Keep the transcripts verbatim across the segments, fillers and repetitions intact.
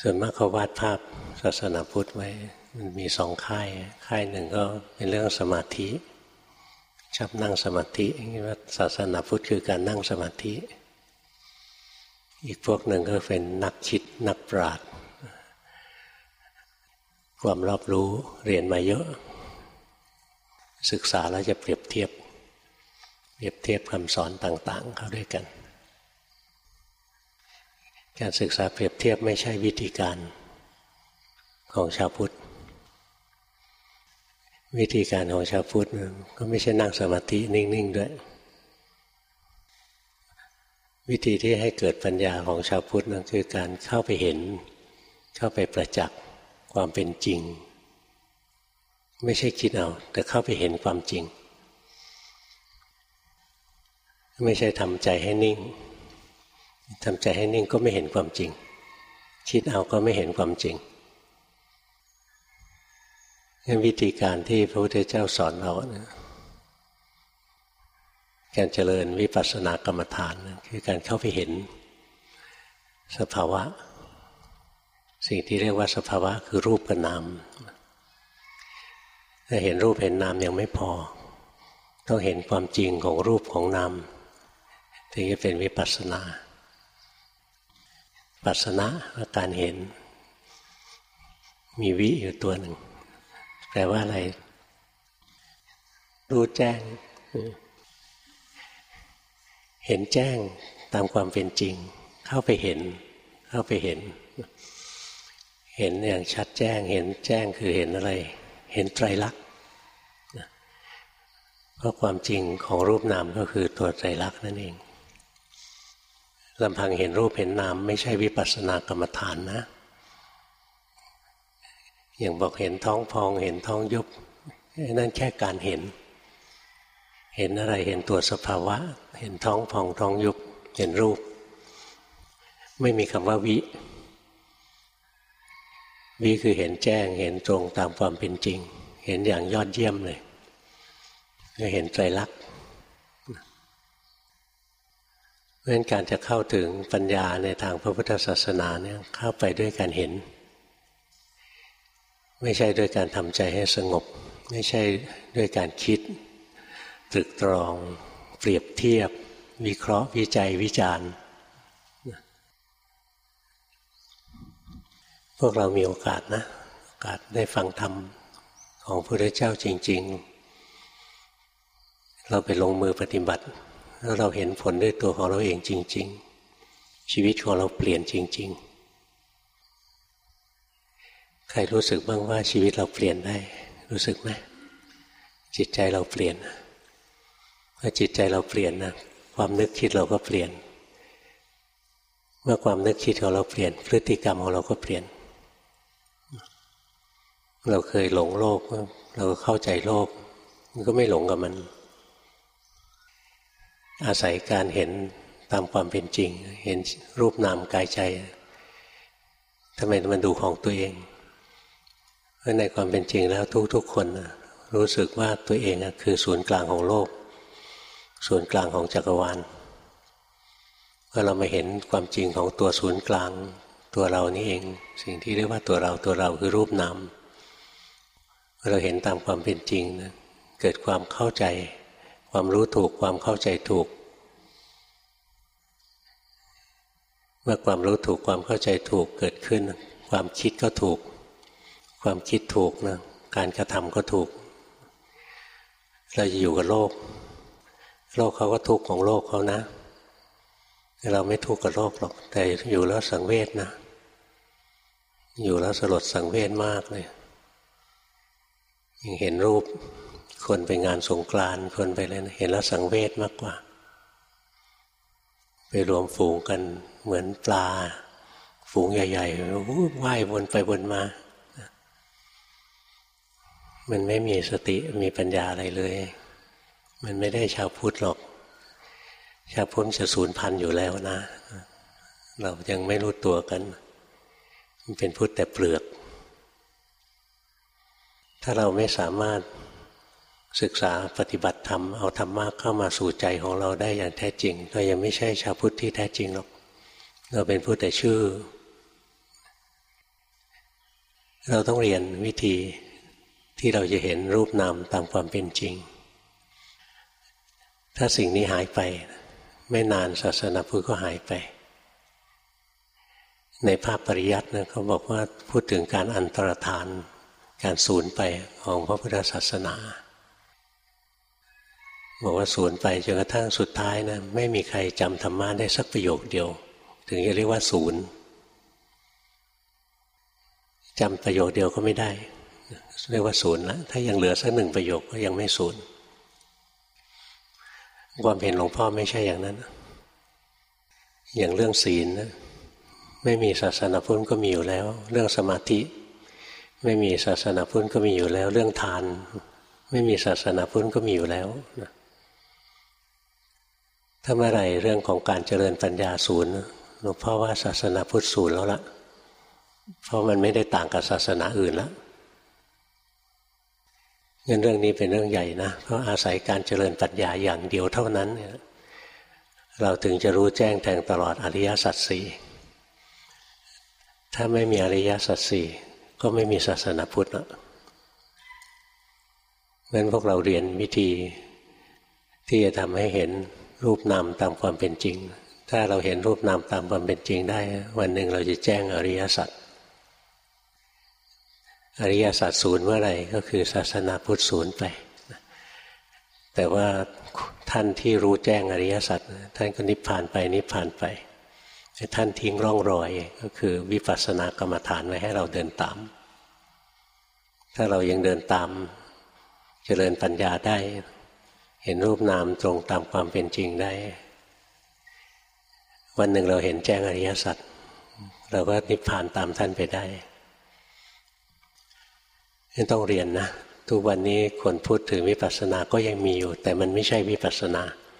ส่วนมากเขาวาดภาพศาสนาพุทธไว้มันมีสองค่ายค่ายหนึ่งก็เป็นเรื่องสมาธิชอบนั่งสมาธิคิดว่าศาสนาพุทธคือการนั่งสมาธิอีกพวกหนึ่งก็เป็นนักคิดนักปราชญ์ความรอบรู้เรียนมาเยอะศึกษาแล้วจะเปรียบเทียบเปรียบเทียบคำสอนต่างๆเข้าด้วยกันการศึกษาเปรียบเทียบไม่ใช่วิธีการของชาวพุทธวิธีการของชาวพุทธก็ไม่ใช่นั่งสมาธินิ่งๆด้วยวิธีที่ให้เกิดปัญญาของชาวพุทธนั่นคือการเข้าไปเห็นเข้าไปประจักษ์ความเป็นจริงไม่ใช่คิดเอาแต่เข้าไปเห็นความจริงไม่ใช่ทำใจให้นิ่งทำใจให้นิ่งก็ไม่เห็นความจริงคิดเอาก็ไม่เห็นความจริงงั้นวิธีการที่พระพุทธเจ้าสอนเรานะการเจริญวิปัสสนากรรมฐานนะคือการเข้าไปเห็นสภาวะสิ่งที่เรียกว่าสภาวะคือรูปกับนามถ้าเห็นรูปเห็นนามยังไม่พอต้องเห็นความจริงของรูปของนามถึงจะเป็นวิปัสสนาปัสสนะว่าการเห็นมีวิอยู่ตัวหนึ่งแปลว่าอะไรรู้แจ้งเห็นแจ้งตามความเป็นจริงเข้าไปเห็นเข้าไปเห็นเห็นอย่างชัดแจ้งเห็นแจ้งคือเห็นอะไรเห็นไตรลักษณ์เพราะความจริงของรูปนามก็คือตัวไตรลักษณ์นั่นเองลำพังเห็นรูปเห็นนามไม่ใช่วิปัสสนากรรมฐานนะอย่างบอกเห็นท้องพองเห็นท้องยุบนั่นแค่การเห็นเห็นอะไรเห็นตัวสภาวะเห็นท้องพองท้องยุบเห็นรูปไม่มีคำว่าวิวิคือเห็นแจ้งเห็นตรงตามความเป็นจริงเห็นอย่างยอดเยี่ยมเลยก็เห็นไตรลักษณ์เพราะฉะนั้นการจะเข้าถึงปัญญาในทางพระพุทธศาสนาเนี่ยเข้าไปด้วยการเห็นไม่ใช่ด้วยการทำใจให้สงบไม่ใช่ด้วยการคิดตรึกตรองเปรียบเทียบวิเคราะห์วิจัยวิจารณ์พวกเรามีโอกาสนะโอกาสได้ฟังธรรมของพระพุทธเจ้าจริงๆเราไปลงมือปฏิบัติแล้วเราเห็นผลด้วยตัวของเราเองจริงๆชีวิตของเราเปลี่ยนจริงๆใครรู้สึกบ้างว่าชีวิตเราเปลี่ยนได้รู้สึกไหมจิตใจเราเปลี่ยนเมื่อจิตใจเราเปลี่ยนนะความนึกคิดเราก็เปลี่ยนเมื่อความนึกคิดของเราเปลี่ยนพฤติกรรมของเราก็เปลี่ยนเราเคยหลงโลกเราก็เข้าใจโลกมันก็ไม่หลงกับมันอาศัยการเห็นตามความเป็นจริงเห็นรูปนามกายใจทำไมมันดูของตัวเองเพราะในความเป็นจริงแล้วทุกๆคนรู้สึกว่าตัวเองคือศูนย์กลางของโลกศูนย์กลางของจักรวาลพอเรามาเห็นความจริงของตัวศูนย์กลางตัวเรานี่เองสิ่งที่เรียกว่าตัวเราตัวเราคือรูปนามเราเห็นตามความเป็นจริงนะเกิดความเข้าใจความรู้ถูกความเข้าใจถูกเมื่อความรู้ถูกความเข้าใจถูกเกิดขึ้นความคิดก็ถูกความคิดถูกนะการกระทำก็ถูกเราจะอยู่กับโลกโลกเขาก็ทุกข์ของโลกเขานะเราไม่ทุกข์กับโลกหรอกแต่อยู่แล้วสังเวชนะอยู่แล้วสลดสังเวชมากเลยยังเห็นรูปคนไปงานสงกรานต์คนไปอะไรนะเห็นแล้วสังเวชมากกว่าไปรวมฝูงกันเหมือนปลาฝูงใหญ่ๆว่ายวนไปวนมามันไม่มีสติมีปัญญาอะไรเลยมันไม่ได้ชาวพุทธหรอกชาวพุทธจะสูญพันธุ์อยู่แล้วนะเรายังไม่รู้ตัวกันมันเป็นพุทธแต่เปลือกถ้าเราไม่สามารถศึกษาปฏิบัติธรรมเอาธรรมะเข้ามาสู่ใจของเราได้อย่างแท้จริงเรายังไม่ใช่ชาวพุทธที่แท้จริงหรอกเราเป็นพุทธแต่ชื่อเราต้องเรียนวิธีที่เราจะเห็นรูปนามตามความเป็นจริงถ้าสิ่งนี้หายไปไม่นานศาสนาพุทธก็หายไปในภาพปริยัตินะเขาบอกว่าพูดถึงการอันตรธานการสูญไปของพระพุทธศาสนาบอกว่าสูญไปจนกระทั่งสุดท้ายนะไม่มีใครจำธรรมะได้สักประโยคเดียวถึงจะเรียกว่าศูนย์จำประโยคเดียวก็ไม่ได้เรียกว่าศูนย์แล้วถ้ายังเหลือสักหนึ่งประโยคก็ยังไม่ศูนย์ความเห็นหลวงพ่อไม่ใช่อย่างนั้นอย่างเรื่องศีลนะไม่มีศาสนาพุทธก็มีอยู่แล้วเรื่องสมาธิไม่มีศาสนาพุทธก็มีอยู่แล้วเรื่องทานไม่มีศาสนาพุทธก็มีอยู่แล้วนะถ้าเมื่อไหร่เรื่องของการเจริญปัญญาศูนย์หลวงพ่อว่าศาสนาพุทธศูนย์แล้วล่ะเพราะมันไม่ได้ต่างกับศาสนาอื่นแล้วงั้นเรื่องนี้เป็นเรื่องใหญ่นะเพราะอาศัยการเจริญปัญญาอย่างเดียวเท่านั้นเนี่ยเราถึงจะรู้แจ้งแทงตลอดอริยสัจสี่ถ้าไม่มีอริยสัจสี่ก็ไม่มีศาสนาพุทธแล้วงั้นพวกเราเรียนวิธีที่จะทำให้เห็นรูปนามตามความเป็นจริงถ้าเราเห็นรูปนามตามความเป็นจริงได้วันหนึ่งเราจะแจ้งอริยสัจอริยสัจศูนย์เมื่อไหร่ก็คือศาสนาพุทธศูนย์ไปแต่ว่าท่านที่รู้แจ้งอริยสัจท่านก็นิพพานไปนิพพานไปท่านทิ้งร่องรอยก็คือวิปัสสนากรรมฐานไว้ให้เราเดินตามถ้าเรายังเดินตามเจริญปัญญาได้เห็นรูปนามตรงตามความเป็นจริงได้วันหนึ่งเราเห็นแจ้งอริยสัจเราก็นิพพานตามท่านไปได้ต้องเรียนนะทุกวันนี้คนพูดถึงวิปัสสนาก็ยังมีอยู่แต่มันไม่ใช่วิปัสสนา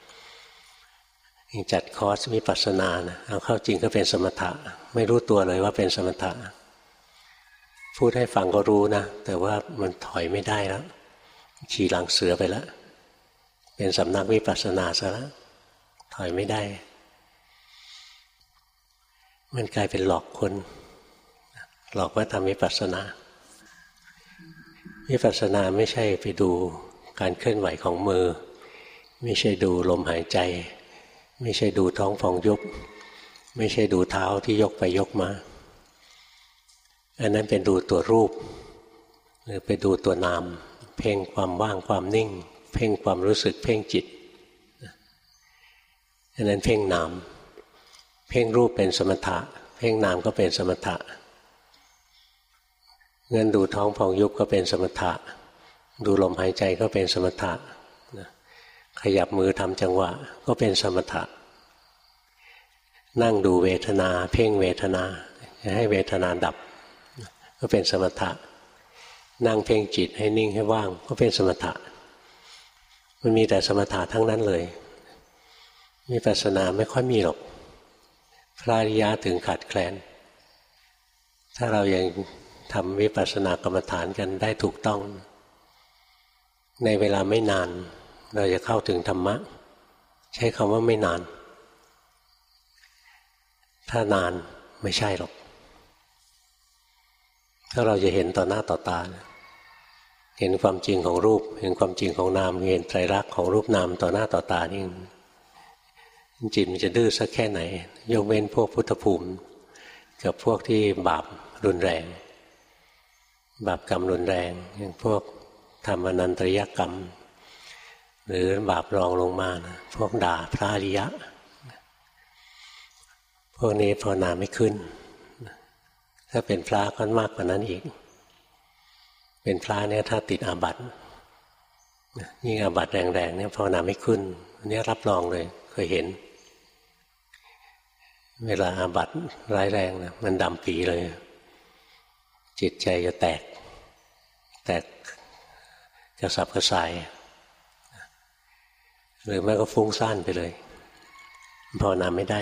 จัดคอร์สวิปัสสนานะเอาเข้าจริงก็เป็นสมถะไม่รู้ตัวเลยว่าเป็นสมถะพูดให้ฟังก็รู้นะแต่ว่ามันถอยไม่ได้แล้วขี่หลังเสือไปแล้วเป็นสำนักวิปัสสนาซะแล้วถอยไม่ได้มันกลายเป็นหลอกคนหลอกว่าทำวิปัสสนาวิปัสสนาไม่ใช่ไปดูการเคลื่อนไหวของมือไม่ใช่ดูลมหายใจไม่ใช่ดูท้องพองยุบไม่ใช่ดูเท้าที่ยกไปยกมาอันนั้นเป็นดูตัวรูปหรือไปดูตัวนามเพ่งความว่างความนิ่งเพ่งความรู้สึกเพ่งจิตอันนั้นเพ่งนามเพ่งรูปเป็นสมถะเพ่งนามก็เป็นสมถะเงินดูท้องพองยุบก็เป็นสมถะดูลมหายใจก็เป็นสมถะขยับมือทำจังหวะก็เป็นสมถะนั่งดูเวทนาเพ่งเวทนาให้เวทนาดับก็เป็นสมถะนั่งเพ่งจิตให้นิ่งให้ว่างก็เป็นสมถะมันมีแต่สมถะทั้งนั้นเลยวิปัสสนาไม่ค่อยมีหรอกพระอริยะถึงขาดแคลนถ้าเรายังทำวิปัสสนากรรมฐานกันได้ถูกต้องในเวลาไม่นานเราจะเข้าถึงธรรมะใช้คำว่าไม่นานถ้านานไม่ใช่หรอกถ้าเราจะเห็นต่อหน้าต่อตาเห็นความจริงของรูปเห็นความจริงของนามเห็นไตรลักษณ์ของรูปนามต่อหน้าต่อตานี่จิตมันจะดื้อสักแค่ไหนยกเว้นพวกพุทธภูมิกับพวกที่บาปรุนแรงบาปกรรมรุนแรงอย่างพวกทำอนันตริยกรรมหรือบาปรองลงมานะพวกด่าพระอริยะพวกนี้ภาวนาไม่ขึ้นถ้าเป็นพระก็มากกว่านั้นอีกเป็นพระเนี่ยถ้าติดอาบัติยิ่งอาบัติแรงๆเนี่ยภาวนาไม่ขึ้นนี่รับรองเลยเคยเห็นเวลาอาบัติร้ายแรงนะมันดำปีเลยจิตใจจะแตกแตกกระสับกระส่ายหรือแม้ก็ฟุ้งซ่านไปเลยภาวนาไม่ได้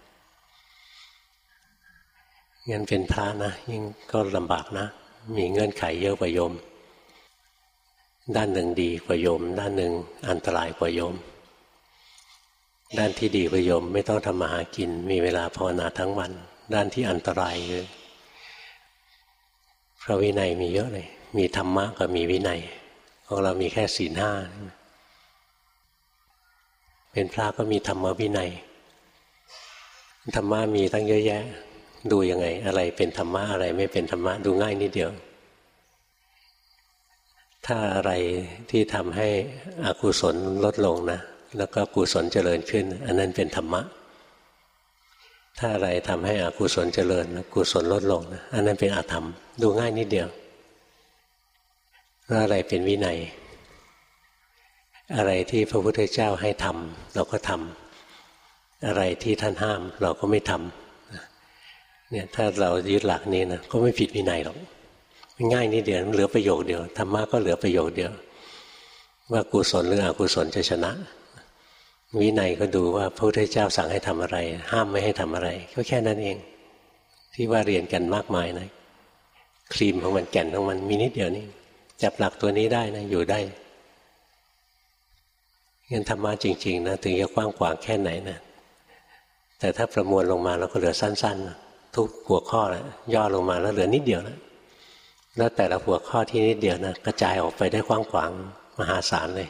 งั้นเป็นพระนะยิ่งก็ลำบากนะมีเงื่อนไขเยอะกว่าโยมด้านหนึ่งดีกว่าโยมด้านหนึ่งอันตรายกว่าโยมด้านที่ดีกว่าโยมไม่ต้องทำมาหากินมีเวลาภาวนาทั้งวันด้านที่อันตรายคือพระวินัยมีเยอะเลยมีธรรมะกับมีวินัยของเรามีแค่ศีลห้าเป็นพระก็มีธรรมวินัยธรรมะมีตั้งเยอะแยะดูยังไงอะไรเป็นธรรมะอะไรไม่เป็นธรรมะดูง่ายนิดเดียวถ้าอะไรที่ทำให้อกุศลลดลงนะแล้วก็กุศลเจริญขึ้นอันนั้นเป็นธรรมะถ้าอะไรทำให้อกุศลเจริญกุศลลดลงนะอันนั้นเป็นอธรรมดูง่ายนิดเดียวแล้วอะไรเป็นวินัยอะไรที่พระพุทธเจ้าให้ทำเราก็ทำอะไรที่ท่านห้ามเราก็ไม่ทำเนี่ยถ้าเรายึดหลักนี้นะก็ไม่ผิดวินัยหรอกง่ายนิดเดียวเหลือประโยคเดียวธรรมะก็เหลือประโยคเดียวว่ากุศลหรืออกุศลจะชนะวินัยก็ดูว่าพระพุทธเจ้าสั่งให้ทำอะไรห้ามไม่ให้ทำอะไรก็แค่นั้นเองที่ว่าเรียนกันมากมายนะครีมของมันแก่นของมันมีนิดเดียวนี่จับหลักตัวนี้ได้นะอยู่ได้งั้นธรรมะจริงๆนะถึงจะกว้างขวางแค่ไหนนะแต่ถ้าประมวลลงมาเราก็เหลือสั้นๆทุกหัวข้อแล้วย่อลงมาแล้วเหลือนิดเดียวนะแล้วแต่ละหัวข้อที่นิดเดียวนะกระจายออกไปได้กว้างขวางมหาศาลเลย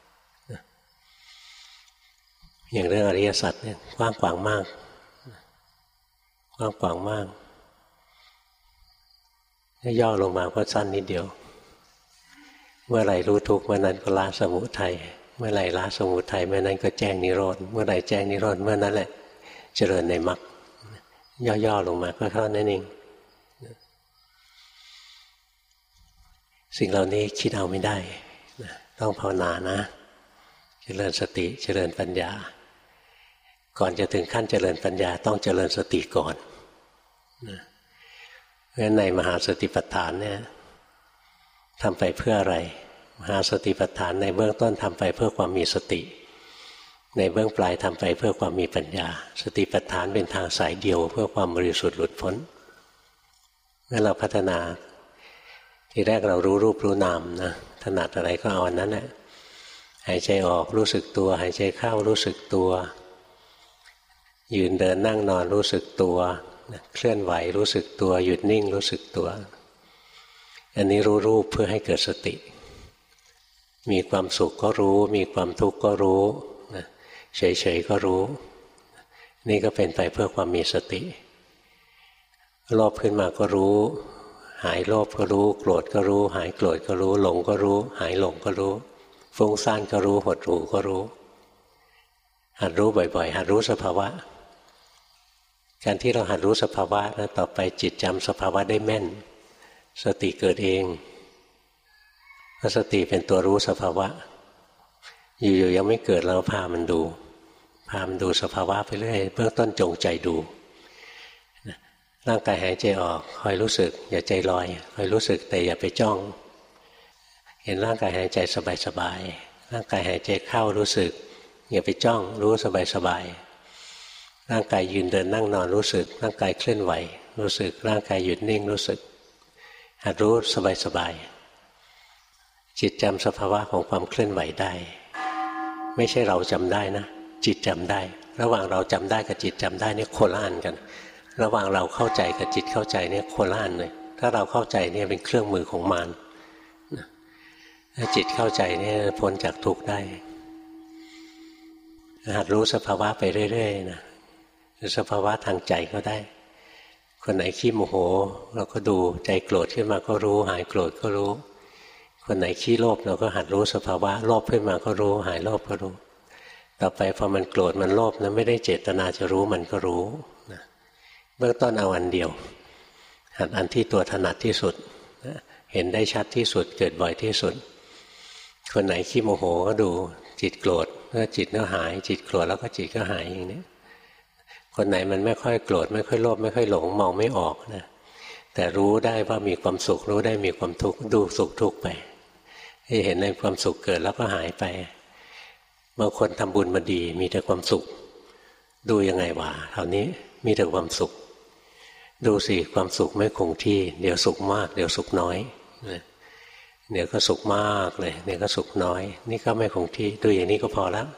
อย่างเรื่องอริยสัจเนี่ยกว้างขวางมากกว้างขวางมากถ้าย่อลงมาก็สั้นนิดเดียวเมื่อไหร่รู้ทุกข์เมื่อนั้นก็ละสมุทัยเมื่อไหร่ละสมุทัยเมื่อนั้นก็แจ้งนิโรธเมื่อไหร่แจ้งนิโรธเมื่อนั้นแหละเจริญในมรรคย่อๆลงมาก็เท่านั้นเองสิ่งเหล่านี้คิดเอาไม่ได้ต้องภาวนานะเจริญสติเจริญปัญญาก่อนจะถึงขั้นเจริญปัญญาต้องเจริญสติก่อนเพราะฉะนั้นในมหาสติปัฏฐานเนี่ยทำไปเพื่ออะไรมหาสติปัฏฐานในเบื้องต้นทำไปเพื่อความมีสติในเบื้องปลายทำไปเพื่อความมีปัญญาสติปัฏฐานเป็นทางสายเดียวเพื่อความบริสุทธิ์หลุดพ้นเมื่อเราพัฒนาทีแรกเรารู้รูปรู้นามนะถนัดอะไรก็เอาอันนั้นแหละหายใจออกรู้สึกตัวหายใจเข้ารู้สึกตัวยืนเดินนั่งนอนรู้สึกตัวเคลื่อนไหวรู้สึกตัวหยุดนิ่งรู้สึกตัวอันนี้รู้รูปเพื่อให้เกิดสติมีความสุขก็รู้มีความทุกข์ก็รู้เฉยๆก็รู้นี่ก็เป็นไปเพื่อความมีสติโลภขึ้นมาก็รู้หายโลภก็รู้โกรธก็รู้หายโกรธก็รู้หลงก็รู้หายหลงก็รู้ฟุ้งซ่านก็รู้หดหู่ก็รู้หัดรู้บ่อยๆหัดรู้สภาวะการที่เราหัดรู้สภาวะแล้วต่อไปจิตจำสภาวะได้แม่นสติเกิดเองสติเป็นตัวรู้สภาวะอยู่ๆยังไม่เกิดเราพามันดูพามันดูสภาวะไปเรื่อยเบื้องต้นจงใจดูร่างกายหายใจออกคอยรู้สึกอย่าใจลอยคอยรู้สึกแต่อย่าไปจ้องเห็นร่างกายหายใจสบายๆร่างกายหายใจเข้ารู้สึกอย่าไปจ้องรู้สบายๆร่างกายยืนเดินนั่งนอนรู้สึกร่างกายเคลื่อนไหวรู้สึกร่างกายหยุดนิ่งรู้สึกหัดรู้สบายๆจิตจำสภาวะของความเคลื่อนไหวได้ไม่ใช่เราจำได้นะจิตจำได้ระหว่างเราจำได้กับจิตจำได้เนี่ยคนละอันกันระหว่างเราเข้าใจกับจิตเข้าใจเนี่ยคนละอันเลยถ้าเราเข้าใจเนี่ยเป็นเครื่องมือของมารถ้าจิตเข้าใจเนี่ยพ้นจากทุกข์ได้หัดรู้สภาวะไปเรื่อยๆนะหรือสภาวะทางใจก็ได้คนไหนขี้โมโหเราก็ดูใจโกรธขึ้นมาก็รู้หายโกรธก็รู้คนไหนขี้โลภเราก็หัดรู้สภาวะโลภขึ้นมาก็รู้หายโลภก็รู้ต่อไปพอมันโกรธมันโลภนะไม่ได้เจตนาจะรู้มันก็รู้นะเบื้องต้นเอาอันเดียวหัดอันที่ตัวถนัดที่สุดเห็นได้ชัดที่สุดเกิดบ่อยที่สุดคนไหนขี้โมโหก็ดูจิตโกรธแล้วจิตก็หายจิตโกรธแล้วก็จิตก็หายอย่างนี้คนไหนมันไม่ค่อยโกรธไม่ค่อยโลภไม่ค่อยหลงมองไม่ออกนะแต่รู้ได้ว่ามีความสุขรู้ได้มีความทุกข์ดูสุขทุกข์ไปให้เห็นในความสุขเกิดแล้วก็หายไปบางคนทำบุญมาดีมีแต่ความสุขดูยังไงวะคราวนี้มีแต่ความสุขดูสิความสุขไม่คงที่เดี๋ยวสุขมากเดี๋ยวสุขน้อยเดี๋ยวก็สุขมากเลยเดี๋ยวก็สุขน้อยนี่ก็ไม่คงที่ดูอย่างนี้ก็พอแล้ว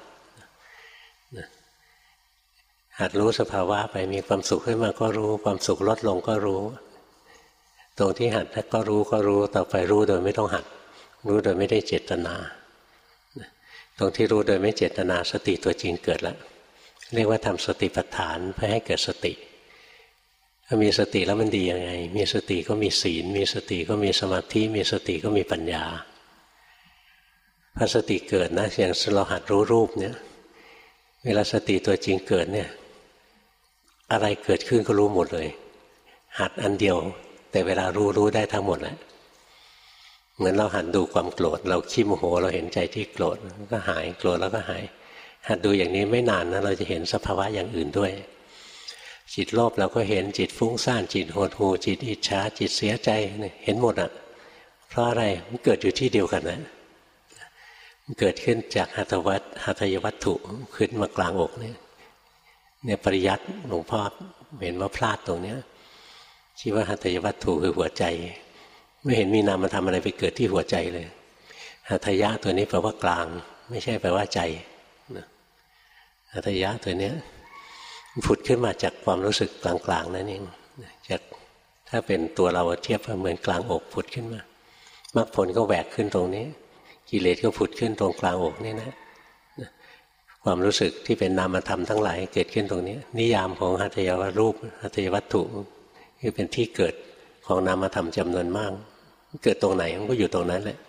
หัดรู้สภาวะไปมีความสุขขึ้นมาก็รู้ความสุขลดลงก็รู้ตตรงที่หัดถ้าก็รู้ก็รู้ต่อไปรู้โดยไม่ต้องหัดรู้โดยไม่ได้เจตนาตรงที่รู้โดยไม่เจตนาสติตัวจริงเกิดแล้วเรียกว่าทำสติปัฏฐานเพื่อให้เกิดสติถ้ามีสติแล้วมันดียังไงมีสติก็มีศีลมีสติก็มีสมาธิมีสติก็มีปัญญาพอสติเกิดนะอย่างเราหัดรู้รูปเนี่ยเวลาสติตัวจริงเกิดเนี่ยอะไรเกิดขึ้นก็รู้หมดเลยหัดอันเดียวแต่เวลารู้รู้ได้ทั้งหมดแหละเหมือนเราหัดดูความโกรธเราขี้โมโหเราเห็นใจที่โกรธก็หายโกรธแล้วก็หายหัดดูอย่างนี้ไม่นานนะเราจะเห็นสภาวะอย่างอื่นด้วยจิตโลภเราก็เห็นจิตฟุ้งซ่านจิตหดหู่จิตอิจฉาจิตเสียใจเห็นหมดอ่ะเพราะอะไรมันเกิดอยู่ที่เดียวกันนะมันเกิดขึ้นจากหัตถวัตหัตถยวัตถุขึ้นมากลางอกเนี่ยเนี่ยปริยัติหลวงพ่อเห็นว่าพลาดตรงเนี้ยคิดว่าหัตถยวัตถุคือหัวใจไม่เห็นมีนามธรรมอะไรไปเกิดที่หัวใจเลยหัตถยะตัวนี้แปลว่ากลางไม่ใช่แปลว่าใจหัตถยะตัวเนี้ยผุดขึ้นมาจากความรู้สึกกลางๆนั่นเองจากถ้าเป็นตัวเราเทียบเหมือนกลางอกผุดขึ้นมามรรคผลก็แหวกขึ้นตรงนี้กิเลสก็ผุดขึ้นตรงกลางอกนี่นะความรู้สึกที่เป็นนามธรรมทั้งหลายเกิดขึ้นตรงนี้นิยามของหัตถยวัตรูปหัตถยวัตถุคือเป็นที่เกิดของนามธรรมจำนวนมากเกิดตรงไหนมันก็อยู่ตรงนั้นแหละ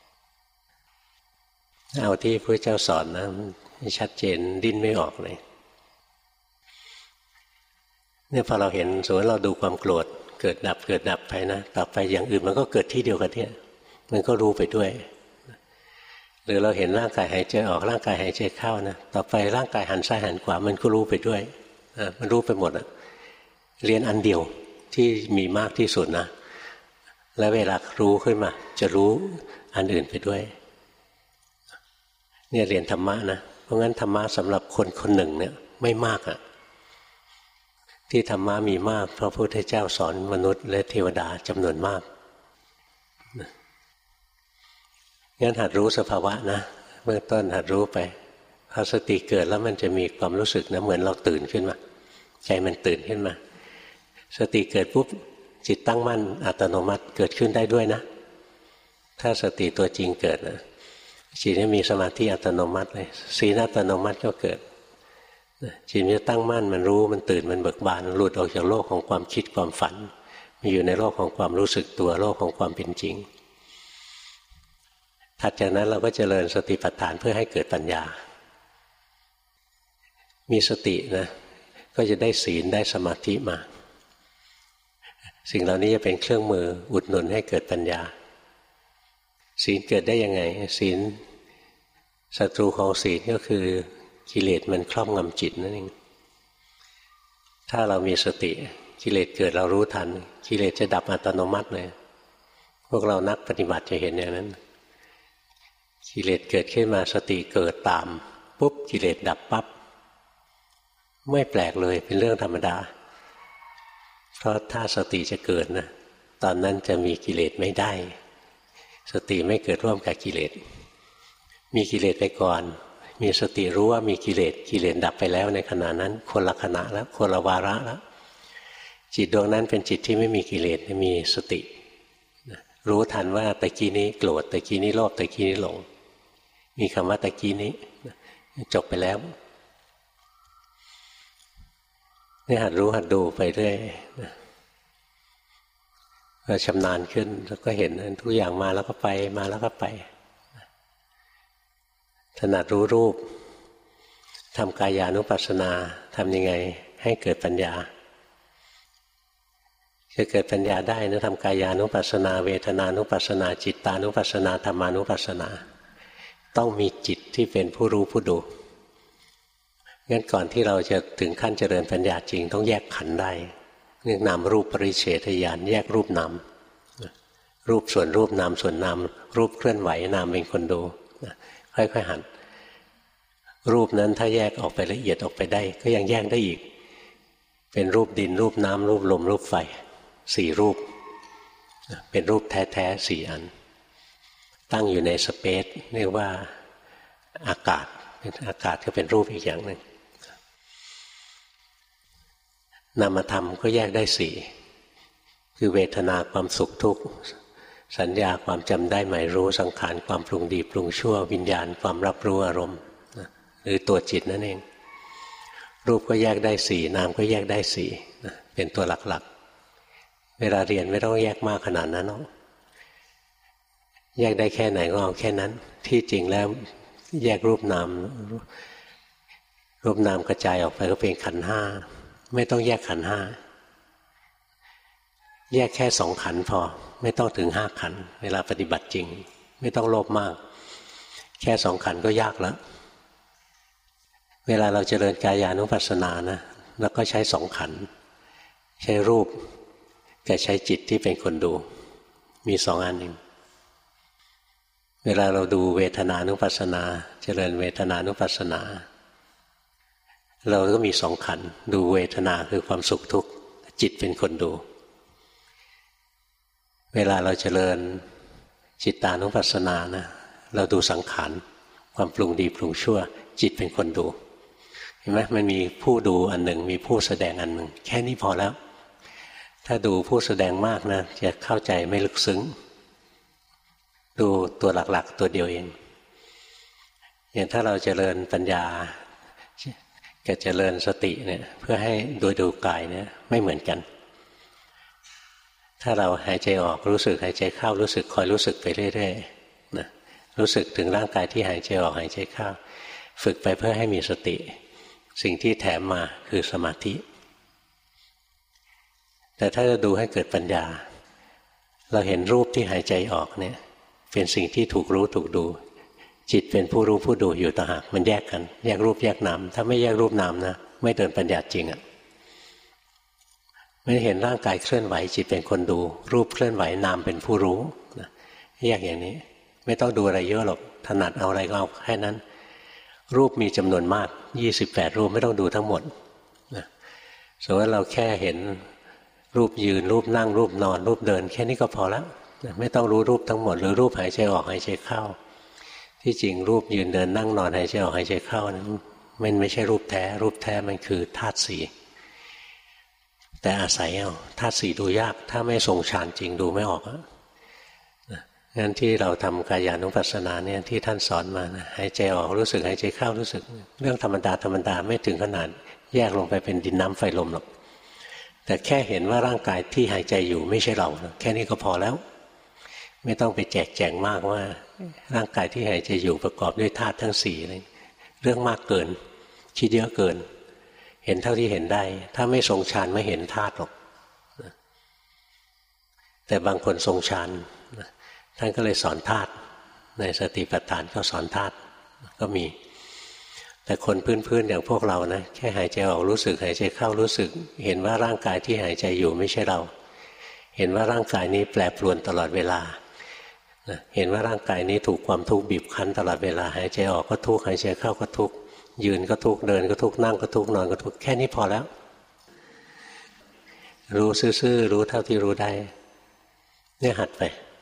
เอาที่พระเจ้าสอนนะชัดเจนดิ้นไม่ออกเลยเนี่ยพอเราเห็นสมมติเราดูความโกรธเกิดดับเกิดดับไปนะต่อไปอย่างอื่นมันก็เกิดที่เดียวกันเนี่ยมันก็รู้ไปด้วยหรือเราเห็นร่างกายหายใจออกร่างกายหายใจเข้านะต่อไปร่างกายหันซ้ายหันขวามันก็รู้ไปด้วยมันรู้ไปหมดอ่ะเรียนอันเดียวที่มีมากที่สุดนะและเวลารู้ขึ้นมาจะรู้อันอื่นไปด้วยเนี่ยเรียนธรรมะนะเพราะงั้นธรรมะสำหรับคนคนหนึ่งเนี่ยไม่มากอ่ะที่ธรรมะมีมากเพราะพระพุทธเจ้าสอนมนุษย์และเทวดาจำนวนมากงั้นหัดรู้สภาวะนะเบื้องต้นหัดรู้ไปพอสติเกิดแล้วมันจะมีความรู้สึกนะเหมือนเราตื่นขึ้นมาใจมันตื่นขึ้นมาสติเกิดปุ๊บจิตตั้งมั่นอัตโนมัติเกิดขึ้นได้ด้วยนะถ้าสติตัวจริงเกิดนะจิตจะมีสมาธิอัตโนมัติเลยศีลอัตโนมัติก็เกิดจิตมันจะตั้งมั่นมันรู้มันตื่นมันเบิกบานหลุดออกจากโลกของความคิดความฝันมาอยู่ในโลกของความรู้สึกตัวโลกของความเป็นจริงถัดจากนั้นเราก็เจริญสติปัฏฐานเพื่อให้เกิดปัญญามีสตินะก็จะได้ศีลได้สมาธิมาสิ่งเหล่านี้จะเป็นเครื่องมืออุดหนุนให้เกิดปัญญาศีลเกิดได้ยังไงศีลศัตรูของศีลก็คือกิเลสมันครอบงำจิตนั่นเองถ้าเรามีสติกิเลสเกิดเรารู้ทันกิเลสจะดับอัตโนมัติเลยพวกเรานักปฏิบัติจะเห็นอย่างนั้นกิเลสเกิดขึ้นมาสติเกิดตามปุ๊บกิเลสดับปั๊บไม่แปลกเลยเป็นเรื่องธรรมดาเพราะถ้าสติจะเกิดนะตอนนั้นจะมีกิเลสไม่ได้สติไม่เกิดร่วมกับกิเลสมีกิเลสไปก่อนมีสติรู้ว่ามีกิเลสกิเลสดับไปแล้วในขณะนั้นคนละขณะแล้วคนละวาระแล้วจิตดวงนั้นเป็นจิตที่ไม่มีกิเลสมีสติรู้ทันว่าตะกี้นี้โกรธตะกี้นี้โลภตะกี้นี้หลงมีคำว่าตะกี้นี้จบไปแล้วนี่หัดรู้หัดดูไปเรื่อยพอชำนาญขึ้นแล้วก็เห็นทุกอย่างมาแล้วก็ไปมาแล้วก็ไปถนัดรู้รูปทำกายานุปัสสนาทำยังไงให้เกิดปัญญาจะเกิดปัญญาได้นะทำกายานุปัสสนาเวทนานุปัสสนาจิตตานุปัสสนาธรรมานุปัสสนาต้องมีจิตที่เป็นผู้รู้ผู้ดูงั้นก่อนที่เราจะถึงขั้นเจริญปัญญาจริงต้องแยกขันธ์ได้เรียกนามรูปปริเฉทญาณแยกรูปนามรูปส่วนรูปนามส่วนนามรูปเคลื่อนไหวนามเป็นคนดูค่อยๆหันรูปนั้นถ้าแยกออกไปละเอียดออกไปได้ก็ยังแยกได้อีกเป็นรูปดินรูปน้ำรูปลมรูปไฟสี่รูปเป็นรูปแท้ๆสี่อันตั้งอยู่ในสเปซเรียกว่าอากาศเป็นอากาศก็เป็นรูปอีกอย่างหนึ่งนามธรรมก็แยกได้สี่คือเวทนาความสุขทุกข์สัญญาความจำได้หมายรู้สังขารความปรุงดีปรุงชั่ววิญญาณความรับรู้อารมณ์หรือตัวจิตนั่นเองรูปก็แยกได้สี่นามก็แยกได้สี่เป็นตัวหลักๆเวลาเรียนไม่ต้องแยกมากขนาดนั้นหรอกแยกได้แค่ไหนก็เอาแค่นั้นที่จริงแล้วแยกรูปนามรูปนามกระจายออกไปก็เป็นขันธ์ห้าไม่ต้องแยกขันธ์ห้าแยกแค่สองขันธ์พอไม่ต้องถึงห้าขันธ์เวลาปฏิบัติจริงไม่ต้องโลภมากแค่สองขันธ์ก็ยากแล้วเวลาเราเจริญกายานุปัสสนานะเราก็ใช้สองขันธ์ใช้รูปกับใช้จิตที่เป็นคนดูมีสองอันเองเวลาเราดูเวทนานุปัสสนาเจริญเวทนานุปัสสนาเราก็มีสองขันธ์ดูเวทนาคือความสุขทุกข์จิตเป็นคนดูเวลาเราเจริญจิตตานุปัสสนานะเราดูสังขารความปรุงดีปรุงชั่วจิตเป็นคนดูเห็นไหมมันมีผู้ดูอันหนึ่งมีผู้แสดงอันหนึ่งแค่นี้พอแล้วถ้าดูผู้แสดงมากนะจะเข้าใจไม่ลึกซึ้งดูตัวหลักๆตัวเดียวเองอย่างถ้าเราเจริญปัญญากับเจริญสติเนี่ยเพื่อให้โดยดูกายเนี่ยไม่เหมือนกันถ้าเราหายใจออกรู้สึกหายใจเข้ารู้สึกคอยรู้สึกไปเรื่อยๆนะรู้สึกถึงร่างกายที่หายใจออกหายใจเข้าฝึกไปเพื่อให้มีสติสิ่งที่แถมมาคือสมาธิแต่ถ้าจะดูให้เกิดปัญญาเราเห็นรูปที่หายใจออกเนี่ยเป็นสิ่งที่ถูกรู้ถูกดูจิตเป็นผู้รู้ผู้ดูอยู่ต่างหากมันแยกกันแยกรูปแยกนามถ้าไม่แยกรูปนามนะไม่เดินปัญญาจริงอ่ะไม่เห็นร่างกายเคลื่อนไหวจิตเป็นคนดูรูปเคลื่อนไหวนามเป็นผู้รู้นะแยกอย่างนี้ไม่ต้องดูอะไรเยอะหรอกถนัดเอาอะไรก็เอาแค่นั้นรูปมีจำนวนมากยี่สิบแปดรูปไม่ต้องดูทั้งหมดนะสมมติว่าเราแค่เห็นรูปยืนรูปนั่งรูปนอนรูปเดินแค่นี้ก็พอแล้วนะไม่ต้องรู้รูปทั้งหมดหรือรูปหายใจออกหายใจเข้าที่จริงรูปยืนเดินนั่งนอนหายใจออกหายใจเข้านั้นมันไม่ใช่รูปแท้รูปแท้มันคือธาตุสี่แต่อาศัยเอาธาตุสี่ดูยากถ้าไม่ทรงฌานจริงดูไม่ออกนะงั้นที่เราทำกายานุปัสสนาเนี่ยที่ท่านสอนมานะหายใจออกรู้สึกหายใจเข้ารู้สึกเรื่องธรรมดาธรรมดาไม่ถึงขนาดแยกลงไปเป็นดินน้ำไฟลมหรอกแต่แค่เห็นว่าร่างกายที่หายใจอยู่ไม่ใช่เราแค่นี้ก็พอแล้วไม่ต้องไปแจกแจงมากว่าร่างกายที่หายใจอยู่ประกอบด้วยธาตุทั้งสี่อะไรเรื่องมากเกินคิดเยอะเกินเห็นเท่าที่เห็นได้ถ้าไม่ทรงฌานไม่เห็นธาตุหรอกแต่บางคนทรงฌานท่านก็เลยสอนธาตุในสติปัฏฐานก็สอนธาตุก็มีแต่คนพื้นๆอย่างพวกเรานะแค่หายใจออกรู้สึกหายใจเข้ารู้สึกเห็นว่าร่างกายที่หายใจอยู่ไม่ใช่เราเห็นว่าร่างกายนี้แปรปรวนตลอดเวลาเห็นว่าร่างกายนี้ถูกความทุกข์บีบคั้นตลอดเวลาหายใจออกก็ทุกข์หายใจเข้าก็ทุกข์ยืนก็ทุกข์เดินก็ทุกข์นั่งก็ทุกข์นอนก็ทุกข์แค่นี้พอแล้วรู้ซื่อๆรู้เท่าที่รู้ได้เนี่ยหัดไป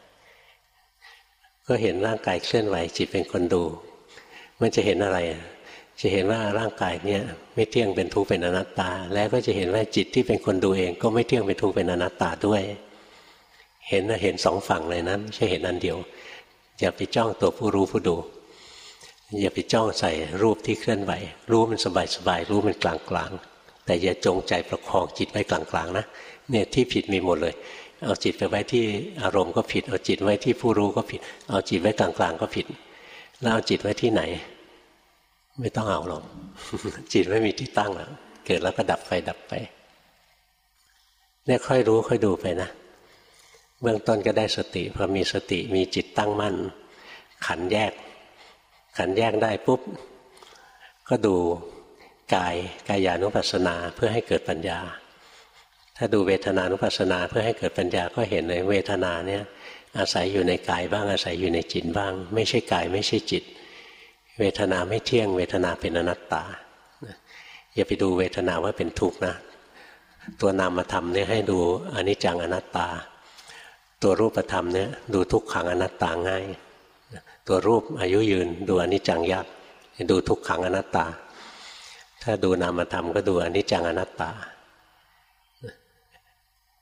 ก็เห็นร่างกายเคลื่อนไหวจิตเป็นคนดูมันจะเห็นอะไรจะเห็นว่าร่างกายเนี่ยไม่เที่ยงเป็นทุกข์เป็นอนัตตาแล้วก็จะเห็นว่าจิตที่เป็นคนดูเองก็ไม่เที่ยงเป็นทุกข์เป็นอนัตตาด้วยเห็นนะเห็นสองฝั่งเลยนะไม่ใช่เห็นอันเดียวอย่าไปจ้องตัวผู้รู้ผู้ดูอย่าไปจ้องใส่รูปที่เคลื่อนไหวรู้มันสบายๆรู้มันกลางๆแต่อย่าจงใจประคองจิตไว้กลางๆนะเนี่ยที่ผิดมีหมดเลยเอาจิตไปไว้ที่อารมณ์ก็ผิดเอาจิตไว้ที่ผู้รู้ก็ผิดเอาจิตไว้กลางๆก็ผิดแล้วเอาจิตไว้ที่ไหนไม่ต้องเอาหรอก จิตไม่มีที่ตั้งแล้วเกิดแล้วก็ดับไปดับไปเนี่ยค่อยรู้ค่อยดูไปนะเบื้องต้นก็ได้สติพอมีสติมีจิตตั้งมั่นขันแยกขันแยกได้ปุ๊บก็ดูกายกายานุปัสสนาเพื่อให้เกิดปัญญาถ้าดูเวทนานุปัสสนาเพื่อให้เกิดปัญญาก็เห็นเลยเวทนาเนี่ยอาศัยอยู่ในกายบ้างอาศัยอยู่ในจิตบ้างไม่ใช่กายไม่ใช่จิตเวทนาไม่เที่ยงเวทนาเป็นอนัตตาอย่าไปดูเวทนาว่าเป็นทุกข์นะตัวนามธรรมเนี่ยให้ดูอนิจจังอนัตตาตัวรูปธรรมเนี่ยดูทุกขังอนัตตาง่ายตัวรูปอายุยืนดูอนิจจังยากดูทุกขังอนัตตาถ้าดูนามธรรมก็ดูอนิจจังอนัตตา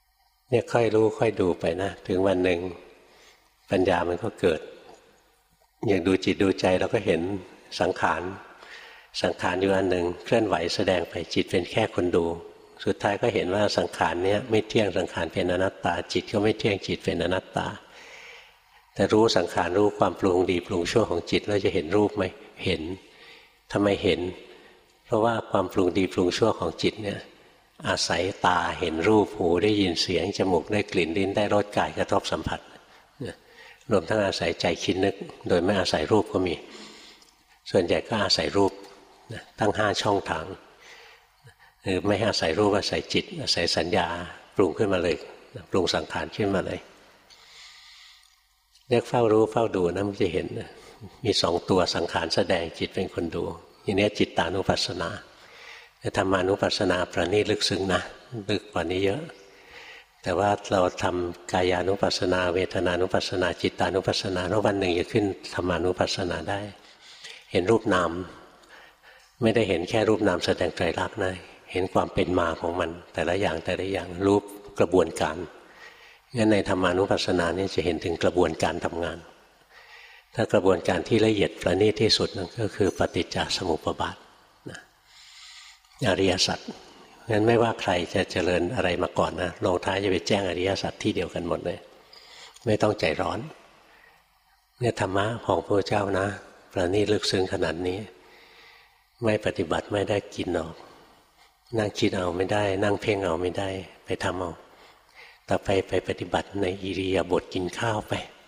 เนี่ยค่อยรู้ค่อยดูไปนะถึงวันหนึ่งปัญญามันก็เกิดอย่างดูจิตดูใจเราก็เห็นสังขารสังขารอยู่อันหนึ่งเคลื่อนไหวแสดงไปจิตเป็นแค่คนดูสุดท้ายก็เห็นว่าสังขารเนี้ยไม่เที่ยงสังขารเป็นอนัตตาจิตก็ไม่เที่ยงจิตเป็นอนัตตาแต่รู้สังขารรู้ความปรุงดีปรุงชั่วของจิตแล้วจะเห็นรูปไหมเห็นทำไมเห็นเพราะว่าความปรุงดีปรุงชั่วของจิตเนี่ยอาศัยตาเห็นรูปหูได้ยินเสียงจมูกได้กลิ่นลิ้นได้รสกายกระทบสัมผัสรวมทั้งอาศัยใจคิดนึกโดยไม่อาศัยรูปก็มีส่วนใหญ่ก็อาศัยรูปตั้งห้าช่องทางหรือไม่อาศัยรูปอาศัยจิตอาศัยสัญญาปรุงขึ้นมาเลยปรุงสังขารขึ้นมาเลยเรียกเฝ้ารู้เฝ้าดูนะมันจะเห็นมีสองตัวสังขารแสดงจิตเป็นคนดูอย่างนี้จิตตานุปัสสนาธรรมานุปัสสนาประณีตลึกซึ้งนะลึกกว่านี้เยอะแต่ว่าเราทำกายานุปัสสนาเวทนานุปัสสนาจิตตานุปัสสนาแล้ววันหนึ่งจะขึ้นธรรมานุปัสสนาได้เห็นรูปนามไม่ได้เห็นแค่รูปนามแสดงไตรลักษณ์นะเห็นความเป็นมาของมันแต่ละอย่างแต่ละอย่างรูปกระบวนการงั้นในธรรมานุปัสสนานี่จะเห็นถึงกระบวนการทำงานถ้ากระบวนการที่ละเอียดประณีตที่สุดนั่นก็คือปฏิจจสมุปบาทอริยสัจงั้นไม่ว่าใครจะเจริญอะไรมาก่อนนะลงท้ายจะไปแจ้งอริยสัจที่เดียวกันหมดเลยไม่ต้องใจร้อนเนี่ยธรรมะของพระเจ้านะประณีตลึกซึ้งขนาดนี้ไม่ปฏิบัติไม่ได้กินหรอกนั่งคิดเอาไม่ได้นั่งเพ่งเอาไม่ได้ไปทำเอาต่อไปไปปฏิบัติในอิริยาบถกินข้าวไป